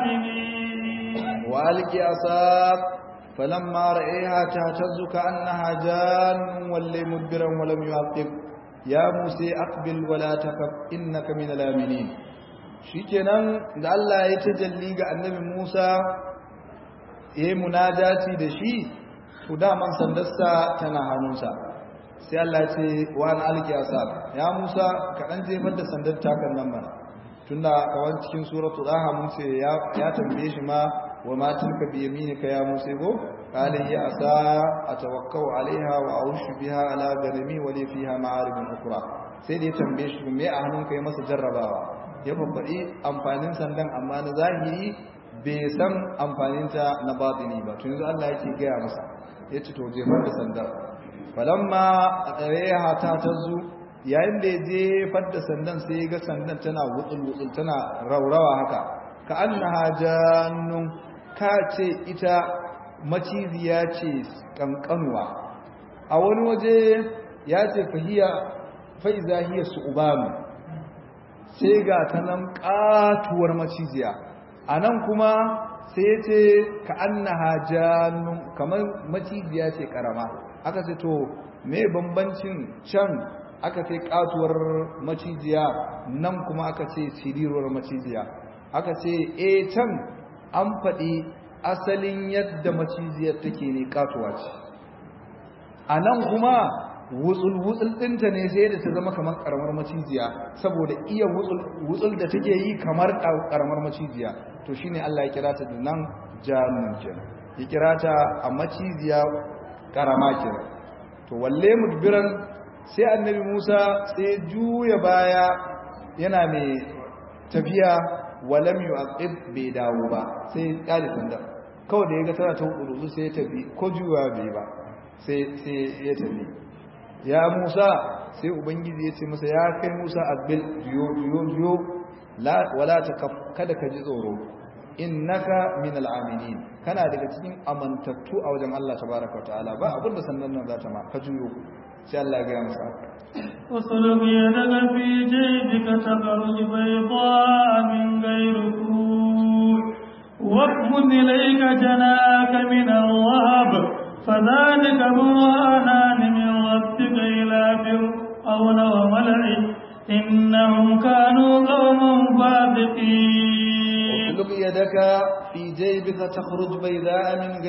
Speaker 1: الآمنين
Speaker 2: وألق عصاك فلما رأيها تهتز كأنها جان والله مدبرا ولم يعقب يا موسى أقبل ولا تكف إنك من الآمنين shikenan da Allah ya tajalli ga annabi Musa yayi munajati da shi to daman sandarsa tana hannunsa sai Allah ya ce wa an alki asab ya Musa ka dan jefar da sandar takan nan mana tunda kawan cikin suratul daha mun ce ya tambaye shi ma wa ma tilka bi yaminika ya Musa go qala ya asa atawakkau alaiha wa aushu biha ala ganami wa li fiha ma'arib ukra sai da ya tambaye shi me a hannunka ya masa jarrabawa ya babbaɗi amfanin sandan amma na zahiri bai san amfaninta na batini ba tun yanzu Allah yake gaya masa ya ci to jefar da sandar falamma reha ta tazu yayin da ya jefar da sandan sai ya ga sandan tana wutsul tana raurawa haka ka annaha jannun ka ce ita maciziya ce kankanuwa a wani waje ya ce fa'iza hiya su'ubanu sai ga ta nan katuwar maciziya a nan kuma sai ya ce ka annaha jannun kamar maciziya ce karama aka ce to me bambancin can aka ce katuwar maciziya nan kuma aka ce siriruwar maciziya aka ce can an faɗi asalin yadda maciziyar take ne katuwa ce a nan kuma wutsul ɗinta ne sai da ta zama kamar ƙaramar maciziya saboda iya wutsul da take yi kamar ƙaramar maciziya to shine Allah ya kira ta da nan jannun kenan ya kira ta a maciziya ƙarama kenan to walle mudbiran sai annabi Musa sai juya baya yana mai tafiya walam yu'aqib bai dawo ba sai ya sanda kawai da ya ga tana ta hudu sai ya tafi ko juya bai ba sai ya tafi ya Musa sai ubangiji ya ce masa ya kai Musa abil yo wala ta kada ka ji tsoro innaka minal aminin kana daga cikin amantattu a wajen Allah tabaraka wa ta'ala ba abin da sannan nan za ta ma ka juyo sai Allah ya ga masa
Speaker 1: وصلب يدك في جيبك تخرج بيضاء من غير سوء واخفض إليك جناحك من الرهب فذلك برهانان من ربك إلى فرعون وملئه إنهم كانوا قوما فاسقين.
Speaker 2: واطلق يدك في جيبك تخرج بيضاء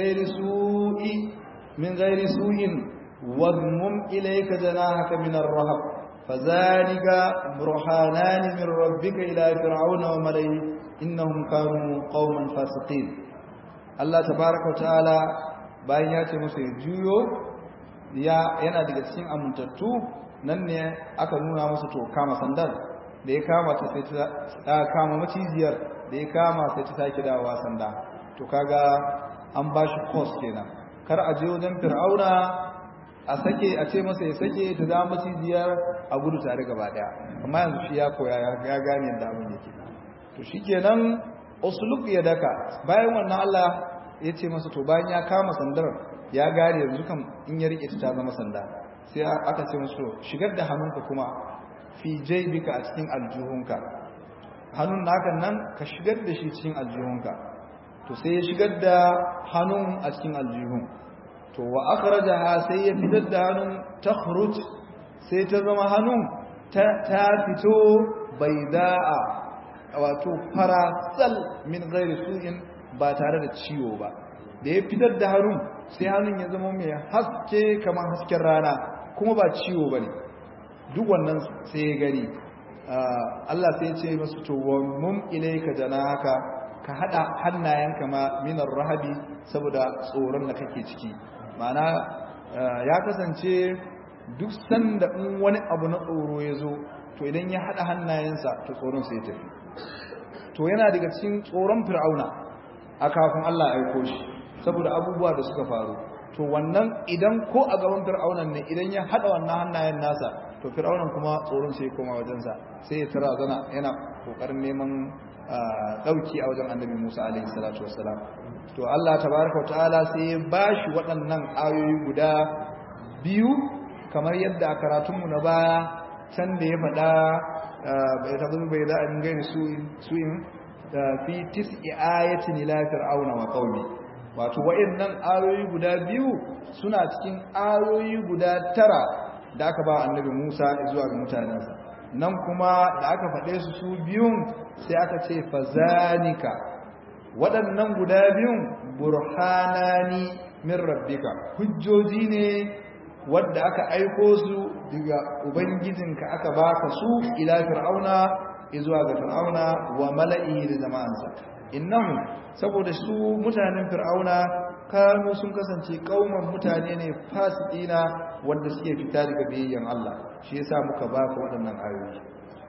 Speaker 2: من غير سوء واضمم إليك جناحك من الرهب فذلك برهانان من ربك إلى فرعون وملئه إنهم كانوا قوما فاسقين. الله تبارك وتعالى bayan ya ce masa ya juyo yana daga cikin amintattu nan ne aka nuna masa to kama sandar da ya kama ta sai ta kama maciziyar da ya kama sai ta sake dawowa sanda to kaga an ba shi course kenan kar a je wajen fir'auna a ce masa ya sake ta da maciziyar a gudu tare gaba daya amma yanzu shi ya koya ya gane yadda abin yake to shikenan usluk yadaka bayan wannan Allah ya ce masa to bayan ya kama sandar ya gane yanzu kam in ya rike ta zama sanda sai aka ce masa to shigar da hannunka kuma fi jaybika a cikin aljuhunka hannun naka nan ka shigar da shi cikin aljuhunka to sai ya shigar da hannun a cikin aljihun to wa akhrajaha sai ya fitar da hannun takhruj sai ta zama hannun ta fito baida'a wato farasal min ghairi su'in ba tare da ciwo ba da ya fitar da hannun sai hannun ya zama mai haske kamar hasken rana kuma ba ciwo bane duk wannan sai ya gani Allah sai ya ce masu to wa mum ilayka janaka ka hada hannayenka ma minar rahabi saboda tsoron da kake ciki ma'ana ya kasance duk sanda in wani abu na tsoro ya zo to idan ya hada hannayensa to tsoron sai ya tafi to yana daga cikin tsoron fir'auna a kafin Allah ya aiko shi saboda abubuwa da suka faru to wannan idan ko a gaban fir'aunan ne idan ya hada wannan hannayen nasa to fir'aunan kuma tsoron sai ya koma wajensa sai ya tara zana yana kokarin neman dauki a wajen annabi Musa alaihi salatu wassalam to Allah tabaraka wa ta'ala sai ya bashi waɗannan ayoyi guda biyu kamar yadda a karatunmu na baya can da ya faɗa bai taɓa bai da an gani su'in fi tis'i ayatin ila fir'auna wa qaumi wato wayannan ayoyi guda biyu suna cikin ayoyi guda 9 da aka ba annabi Musa zuwa ga mutanensa nan kuma da aka faɗe su biyun sai aka ce fazanika waɗannan guda biyun burhanani min rabbika hujjoji ne wadda aka aiko su daga ubangijinka aka baka su ila fir'auna zuwa ga fir'auna wa mala'ihi da jama'ansa innahum saboda su mutanen fir'auna kanu sun kasance kauman mutane ne fasikina wanda suke fita daga biyayyan Allah shi yasa muka baka waɗannan ayoyi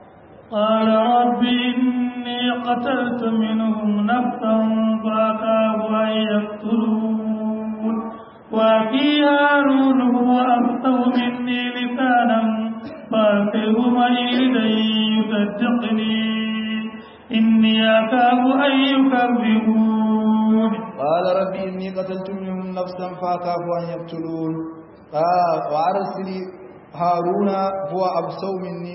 Speaker 1: قال رب إني قتلت منهم نفسا فأخاف أن يقتلون وأخي هارون هو أفصح مني لسانا فألقه معي يصدقني إني أخاف أن يكذبون
Speaker 2: قال رب إني قتلت منهم نفسا فأخاف أن يقتلون وأرسل هارون هو أفصح مني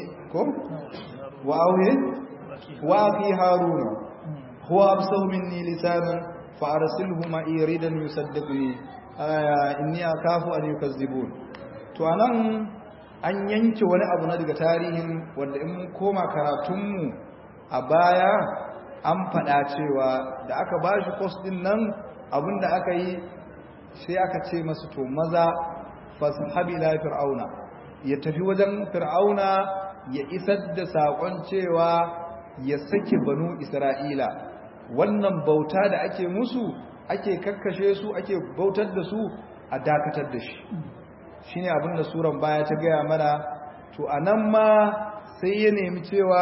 Speaker 2: وأخي هارون هو أفصح مني لسانا فأرسله معي يريدا يصدقني inni akafu an yukazzibun to anan an yanke wani abu na daga tarihin wanda in mun koma karatunmu a baya an faɗa cewa da aka bashi course din nan abinda aka yi sai aka ce masa to maza fashabi la fir'auna ya tafi wajen fir'auna ya isar da sakon cewa ya saki banu isra'ila wannan bauta da ake musu ake kakkashe su ake bautar da su a dakatar da shi shine abinda suran baya ta gaya mana to anan ma sai ya nemi cewa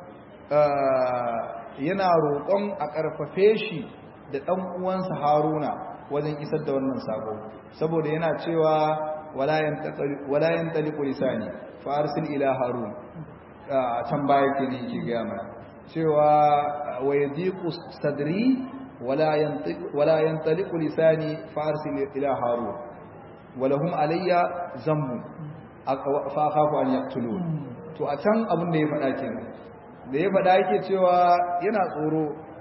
Speaker 2: yana roƙon a ƙarfafe shi da ɗan uwansa Haruna wajen isar da wannan sako saboda yana cewa wala yantaliqu lisani fa arsil ila harun can baya ke ne yake gaya mana cewa wa yadiqu sadri wala yantaliqu lisani farsil ila harun walahum alayya zambu fa akhafu an yaqtulun. to a can abin da ya faɗa kenan da ya faɗa yake cewa yana tsoro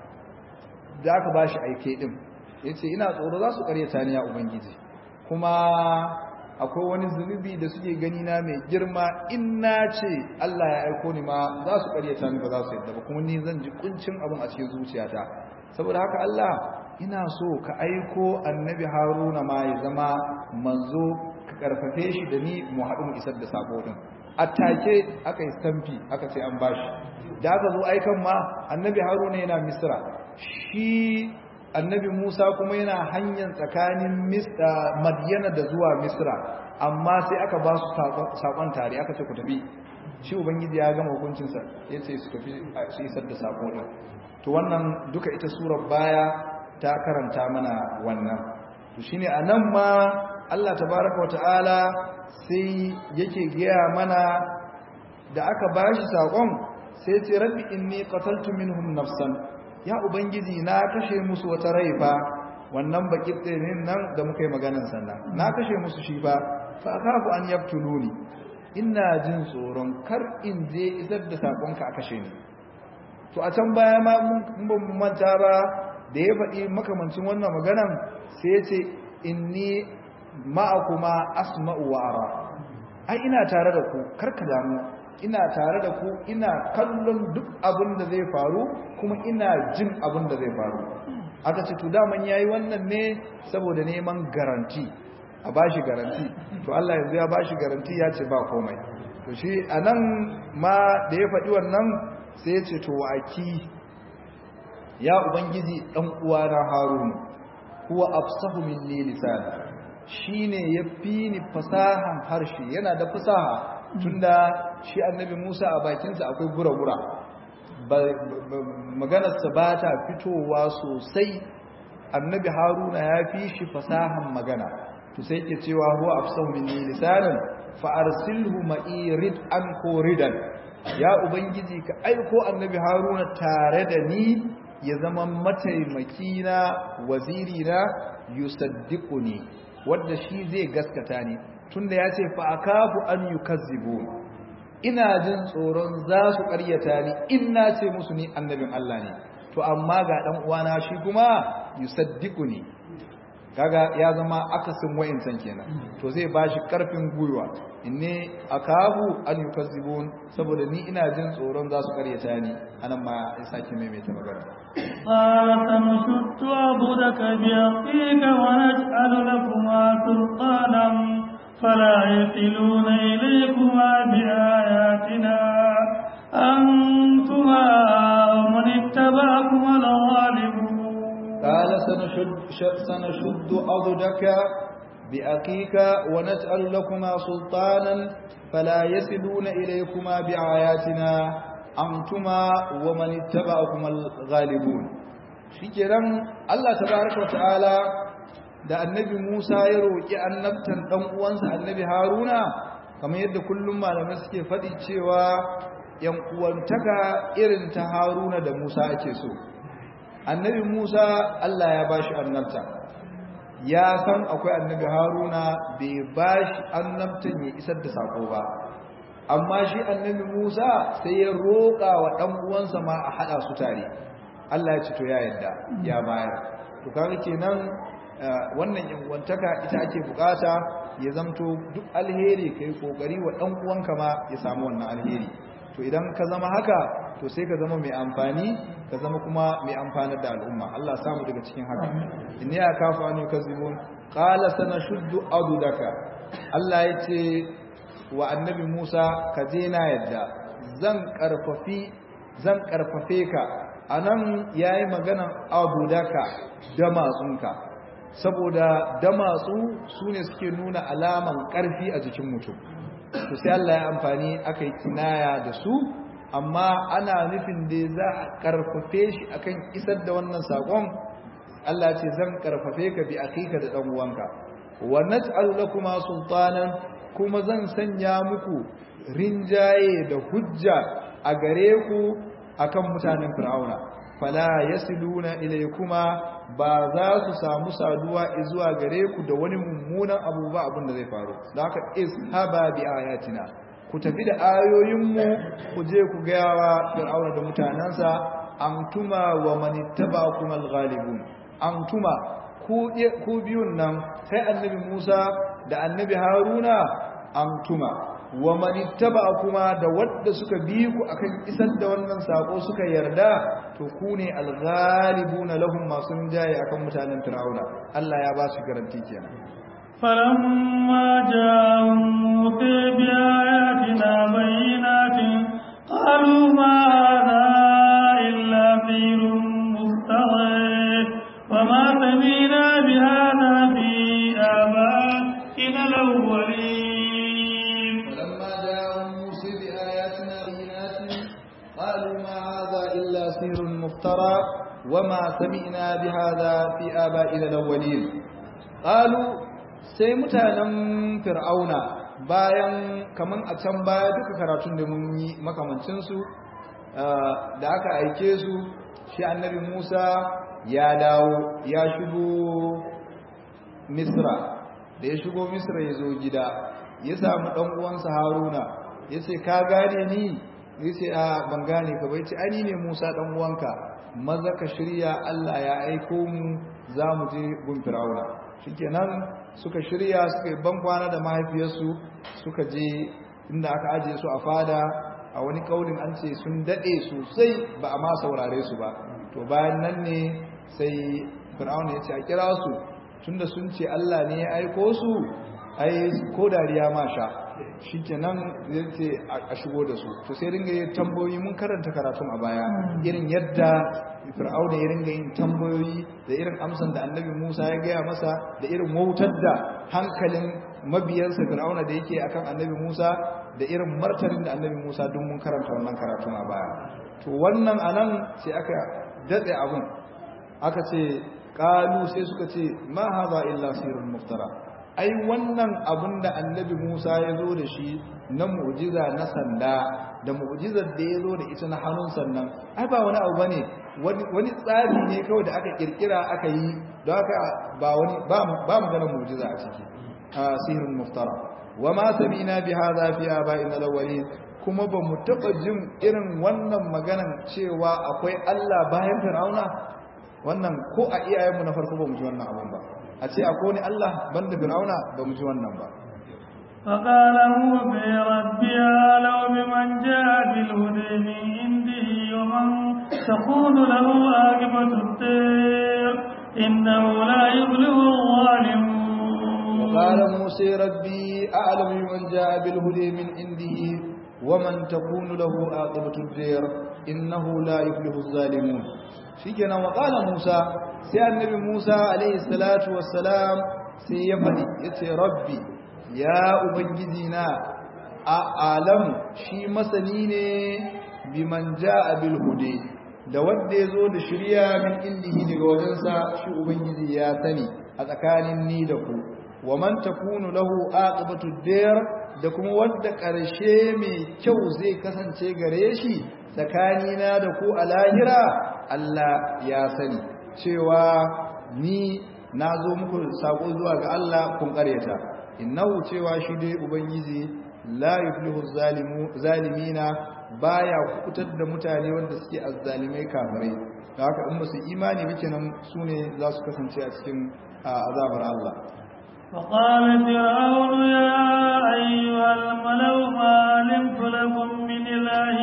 Speaker 2: da aka bashi aike din yace ina tsoro za su karyata ni ya ubangiji, kuma akwai wani zunubi da suke gani na mai girma, in na ce Allah ya aiko ni ma za su karyata ni ba za su yadda ba, kuma ni zan ji kuncin abin a cikin zuciyata. saboda haka Allah ina so ka aiko annabi Haruna ma ya zama manzo, ka karfafe shi da ni mu haɗu mu isar da sako din. Attake aka yi stamfi aka ce an bashi. da aka zo aikan ma annabi Haruna yana Misra, shi annabi Musa kuma yana hanyar tsakanin Madiyana da zuwa Misra, amma sai aka ba su sakon tare aka ce ku tafi. shi ubangiji ya gama hukuncinsa ya ce su tafi su isar da sako din. to wannan duka ita surar baya ta karanta mana wannan. to shine anan ma Allah tabaraka wa ta'ala sai yake gaya mana da aka bashi sakon sai ce rabbi inni qataltu minhum nafsan, ya ubangiji na kashe musu wata rai fa, wannan bakin tsinin nan da muka yi maganar sannan na kashe musu shi fa akafu an yaftuluni, ina jin tsoron kar in je isar da sakonka a kashe ni. to a can baya ma mun ban manta ba da ya faɗi makamancin wannan maganan sai ya ce inni ma'akuma asma'u wa ara, ai ina tare da ku kar ka damu, ina tare da ku, ina kallon duk abin da zai faru kuma ina jin abin da zai faru. aka ce to daman yayi wannan ne saboda neman garanti, a bashi garanti. to Allah yanzu ya bashi garanti ya ce ba komai. to shi anan ma da ya faɗi wannan sai ya ce to aki ya ubangiji dan uwana Harun huwa afsahu minni lisan, shine yafi ni fasahan harshe, yana da fasaha tunda shi annabi Musa a bakinsa akwai gura-gura, maganarsa ba ta fitowa sosai. annabi Haruna ya fi shi fasahan magana, to sai ke cewa huwa afsahu minni lisanan fa arsilhu ma'i rid'an ko ridan, ya ubangiji ka aiko annabi Haruna tare da ni ya zama mataimaki na, waziri na, yusaddiquni, wanda shi zai gaskata ni, tunda ya ce fa akafu an yukazzibu, ina jin tsoron za su ƙaryata ni in na ce musu ni annabin Allah ne. to amma ga dan uwana shi kuma yusaddiquni, kaga ya zama akasin wa'insan kenan, to zai bashi karfin gwiwa, inni akafu an yukazzibun, saboda ni ina jin tsoron za su ƙaryata ni. anan ma ya sake maimaita magana
Speaker 1: قال سنشد عضدك بأخيك ونجعل لكما سلطانا فلا يصلون إليكما بآياتنا أنتما ومن اتبعكما الغالبون.
Speaker 2: قال سنشد عضدك بأخيك ونجعل لكما سلطانا فلا يصلون إليكما بآياتنا أنتما ومن اتبعكما الغالبون. shikenan Allah tabaraka wa ta'ala da annabi Musa ya roki annabtan dan uwansa annabi Haruna, kamar yadda kullum malamai suke faɗi cewa yan uwantaka irin ta Haruna da Musa ake so. annabi Musa Allah ya bashi annabta, ya san akwai annabi Haruna bai bashi annabtan ya isar da sako ba, amma shi annabi Musa sai ya roƙa wa dan uwansa ma a hada su tare. Allah ya ce to ya yarda ya bayar. to kaga kenan wannan yanwantaka ita ake bukata, ya zamto duk alheri kai kokari wa dan uwanka ma ya samu wannan alheri. to idan ka zama haka to sai ka zama mai amfani, ka zama kuma mai amfanar da al'umma. Allah samu daga cikin haka. inni akafu an yukazibun qala sanashuddu adudaka, Allah ya ce wa annabi Musa ka je na yadda zan karfafe ka. anan yayi maganan adudaka damatsunka, saboda damatsu sune suke nuna alaman karfi a jikin mutum. to sai Allah ya amfani akai kinaya da su, amma ana nufin da za a karfafe shi akan isar da wannan sakon. Allah ce zan karfafe ka bi akika da dan uwanka, wa naj'al lakuma sultanan, kuma zan sanya muku rinjaye da hujja a gare ku akan mutanen fir'auna fala yasiluna ilaykuma ba za su samu saduwa zuwa gare ku da wani mummunan abu ba abin da zai faru don haka ishaba bi ayatina ku tafi da ayoyinmu ku je ku ga wa fir'auna da mutanansa antuma wa manittabakum alghalibun antuma ku biyun nan sai annabi Musa da annabi Haruna antuma wa manittabakum da wanda suka bi ku akan isar da wannan sako suka yarda to ku ne alghalibuna lahum masun jaye akan mutanen fir'auna Allah ya ba su garanti kenan
Speaker 1: فلما جاءهم موسى بآياتنا بينات قالوا ما هذا إلا سحر مفترى وما سمعنا بهذا في آبائنا الأولين.
Speaker 2: فلما جاءهم موسى بآياتنا بينات قالوا ما هذا إلا سحر مفترى وما سمعنا بهذا في آبائنا الأولين. قالوا sai mutanen fir'auna bayan kaman a can baya duka karatun da mun yi makamancinsu da aka aike su shi annabi Musa ya dawo ya shigo Misra da ya shigo Misra ya zo gida ya samu dan uwansa Haruna ya ce ka gane ni ya ce a ban gane ka bai ce ani ne Musa dan uwanka maza ka shirya Allah ya aiko mu za mu je gun fir'auna shikenan suka shirya suka yi bankwana da mahaifiyarsu suka je inda aka ajiye su a fada a wani kaulin an ce sun dade sosai ba a ma saurare su ba to bayan nan ne sai fir'auna ya ce a kira su tunda sun ce Allah ne ya aiko su ai ko dariya ma sha shikenan zai ce a shigo da su to sai ringa yin tambayoyi mun karanta karatun a baya irin yadda fir'auna ya ringa yin tambayoyi da irin amsan da annabi Musa ya gaya masa da irin wautar da hankalin mabiyansa fir'auna da yake akan annabi Musa da irin martanin da annabi Musa duk mun karanta wannan karatun a baya to wannan anan sai aka datse abun aka ce qalu sai suka ce ma hadha illa sirrun muftara ai wannan abun da annabi Musa ya zo da shi na mu'jiza na sanda da mu'jizar da ya zo da ita na hannun sannan ai ba wani abu bane wani tsari ne kawai da aka kirkira aka yi don haka ba wani ba maganar mu'jiza a ciki sihirun muftara wa ma sabina bi hadha fi aba'ina alawwalin kuma ba mu taba jin irin wannan maganan cewa akwai Allah bayan Fir'auna wannan ko a iyayenmu na farko ba mu ji wannan abun ba a ce akwai wani Allah banda Fir'auna ba mu ji wannan ba
Speaker 1: فقال موسى ربي أعلم بمن جاء بالهدى من عنده ومن تكون له عاقبة الدار إنه لا يفلح الظالمون.
Speaker 2: وقال موسى ربي أعلم بمن جاء بالهدى من عنده ومن تكون له عاقبة الدار إنه لا يفلح الظالمون. shikenan wa qala Musa sai annabi Musa alaihi salatu wassalam sai ya fadi yace rabbi ya ubangiji na alam shi masani ne biman jaa bil hudi da wanda yazo da shari'a min indihi daga wajensa shi ubangiji ya sani a tsakanin ni da ku wa man takunu lahu aqibatu dar da kuma wanda karshe mai kyau zai kasance gare shi tsakanina da ku a lahira Allah ya sani cewa ni na zo muku sako zuwa ga Allah kun kareta innahu cewa shi dai ubangiji la yuflihu zalimina baya kutar da mutane wanda suke azzalimai kafirai da haka in musu imani muke nan sune za su kasance a cikin azabar Allah
Speaker 1: وقال فرعون يا أيها الملأ ما علمت لكم من إله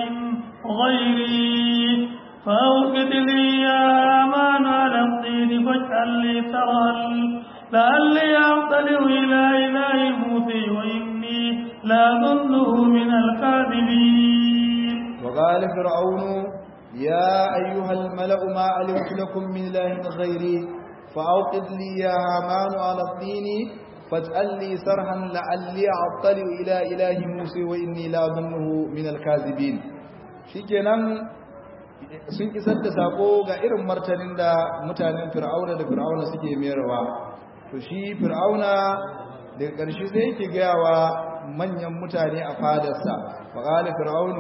Speaker 1: غيري فأوقد لي يا هامان على الطين فاجعل لي سرها لعلي أطلع إلى إله موسى وإني لأظنه من الكاذبين.
Speaker 2: وقال فرعون يا أيها الملأ ما علمت لكم من إله غيري فأوقد لي يا هامان على الطين فاجعل لي سرحا لعلي أطلع إلى إله موسى وإني لأظنه من الكاذبين. shikenan sun isar da sako ga irin martanin da mutanen fir'auna da fir'auna suke mayarwa to shi fir'auna daga ƙarshe sai yake gayawa manyan mutane a fadarsa faqala fir'aunu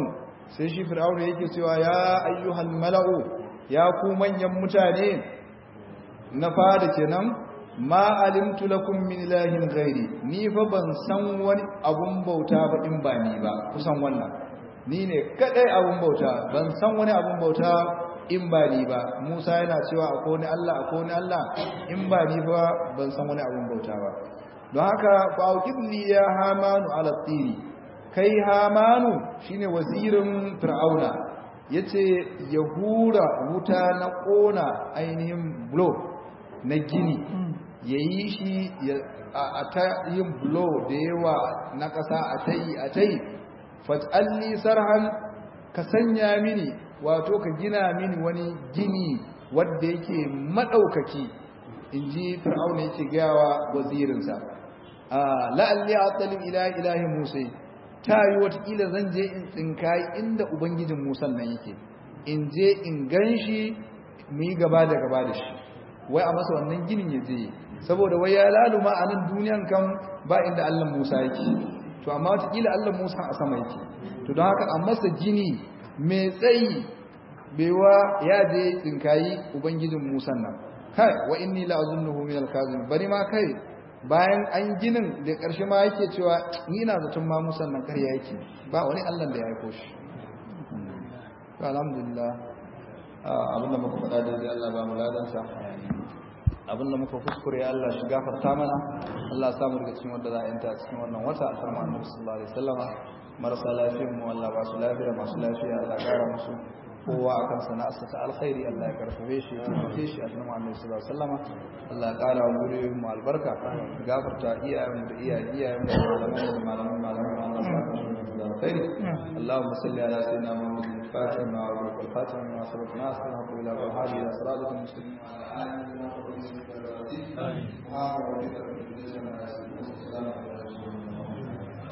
Speaker 2: sai shi fir'auna yake cewa ya ayyuhal mala'u ya ku manyan mutane na fada kenan ma alimtu lakum min ilahin ghairi ni fa ban san wani abun bauta ba in ba ni ba kusan wannan ni ne kadai abun bauta ban san wani abun bauta in ba ni ba Musa yana cewa akwai wani Allah in ba ni ba ban san wani abun bauta ba don haka fa auqidli ya hamanu ala tiri kai hamanu shine wazirin fir'auna yace ya hura wuta na kona ainihin blo na gini yayi shi a ta yin blo da yawa na kasa a tai fat'alli sarhan ka sanya mini wato ka gina mini wani gini wanda yake madaukaki inji fir'auna yake gayawa wazirinsa la'alli a'talim ila ilahi musa ta yi watakila zan je in tsinkayi inda ubangijin musan nan yake in je in gan shi mu yi gaba da shi wai a masa wannan ginin ya je saboda wai ya laluma a nan duniyan kan ba inda allah musa yake to amma watakila allah musa a sama yake to don haka a masa gini mai tsayi baiwa ya je tsinkayi ubangijin musan nan kai wa inni la'azunnuhu min al-kazim bari ma kai bayan an ginin da ƙarshe ma yake cewa ni ina zaton ma musan nan ƙarya yake ba wani Allah da ya aiko shi to alhamdulillah abinda muka faɗa da zai Allah ba mu ladansa abinda muka kuskure Allah shi gafarta mana Allah ya samu daga cikin wanda za a yanta cikin wannan wata a farma annabi sallallahu alaihi wasallam marasa lafiyar mu Allah ba su lafiya masu lafiya Allah ya kara musu kowa akan sana'arsa ta alkhairi Allah ya karfafe shi ya taimake shi a cikin Annabi sallallahu alaihi wasallam Allah ya kara wa gurin mu albarka gafarta iyayen mu da iyayen mu da malaman Allah ya saka da alkhairi Allahumma salli ala sayyidina Muhammad al-Fatih wa al-Fatih wa sabaqna sallallahu ila al-hadi ila siratal mustaqim wa ala alihi wa sahbihi